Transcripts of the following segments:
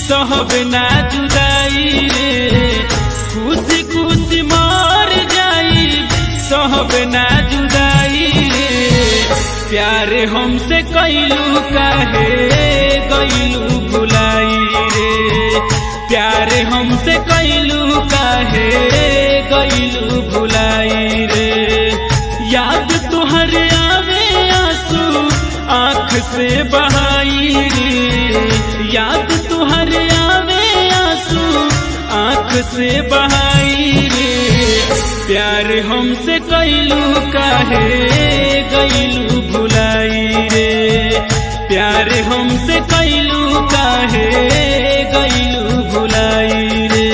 सहब ना जुदाई रे, खुशी खुशी मर जाई सहब ना जुदाई रे। प्यार हमसे कैलू काहे गइलू भुलाई रे, प्यार हमसे कैलू काहे गइलू भुलाई रे। याद तुहरे आवे आंसू आँख से बहाई रे, याद तुहरे आवे आंसू आँख से बहाई रे। प्यार हमसे कैलू काहे गइलू भुलाई रे, प्यार हमसे कैलू काहे गइलू भुलाई रे।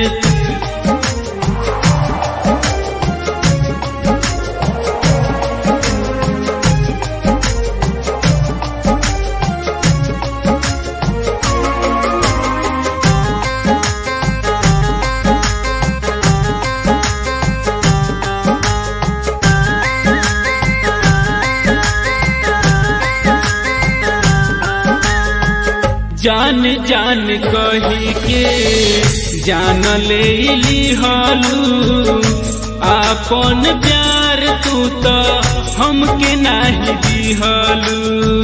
जान जान कही के जान ले लिहलू, आपन प्यार तू तो हमके नाही दिहलू।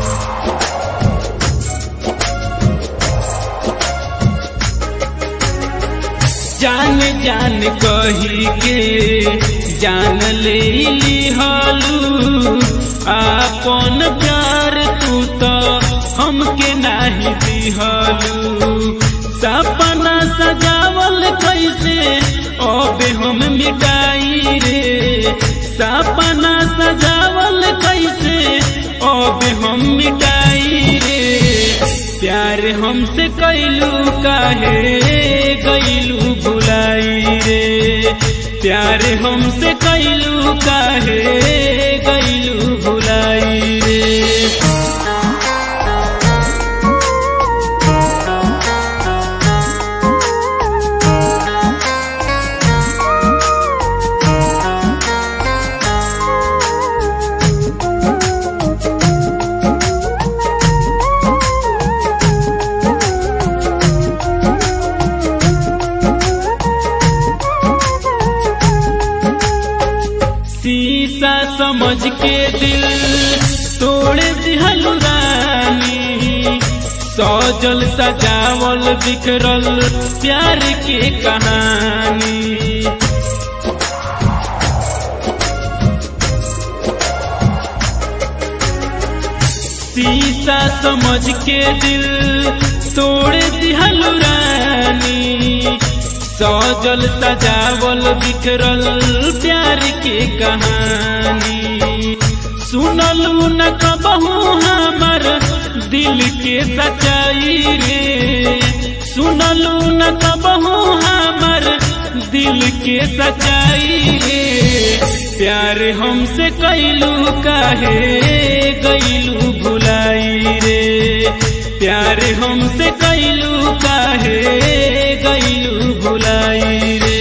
जान जान कही के जान ले लिहलू, आपन प्यार तू तो हमके नाही दिहलू। सपना सजावल कैसे अबे हम मिटाई रे, सपना सजावल कैसे अबे हम मिटाई रे। प्यार हमसे कैलू काहे गइलू भुलाई रे, प्यार हमसे कैलू काहे गइलू भुलाई रे। शीशा समझ के दिल तोड़ दिहलू रानी, सजल सजावल बिखरल प्यार के कहानी। शीशा समझ के दिल तोड़ दिहलू रानी, सजल सजावल बिखरल प्यार के कहानी। सुनलू न कबहू हमर दिल के सच्चाई रे, सुनलू न कबहू हमर दिल के सच्चाई रे। प्यार हमसे कैलू काहे गइलू भुलाई रे, प्यार हमसे कैलू काहे गइलू भुलाई रे।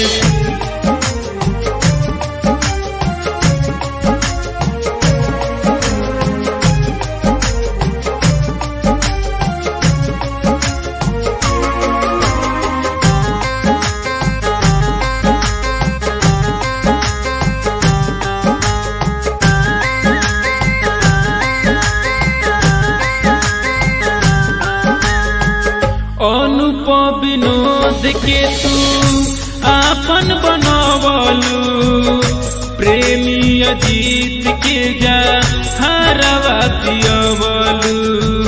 अनुप विनोद के तू आपन बनवलू, प्रेमी अजीत के जा हरवा पियवलू।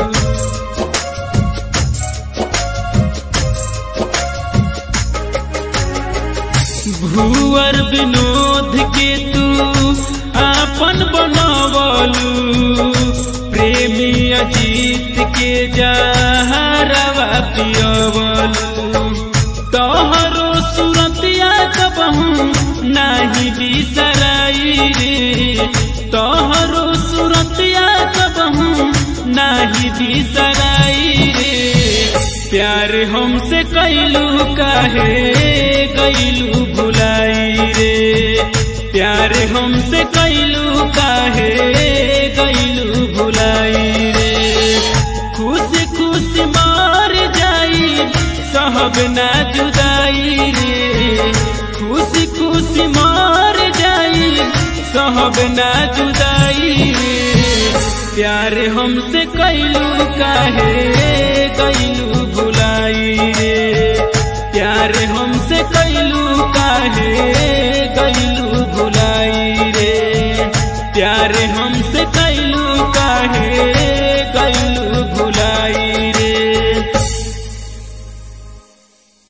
भुवर विनोद के तू आपन बनवलू, प्रेमी अजीत के जा हरवा पियवलू। तोहरो सूरतिया कबहू नाही बिसराई रे, तोहरो सूरतिया कबहू नाही बिसराई रे। प्यार हमसे कैलू काहे गइलू भुलाई रे, प्यार हमसे कैलू काहे गइलू भुलाई रे। खुशी खुशी मर जाई सहब ना जुदाई रे, खुशी खुशी मर जाई सहब ना जुदाई रे। प्यार हमसे कैलू काहे गैलू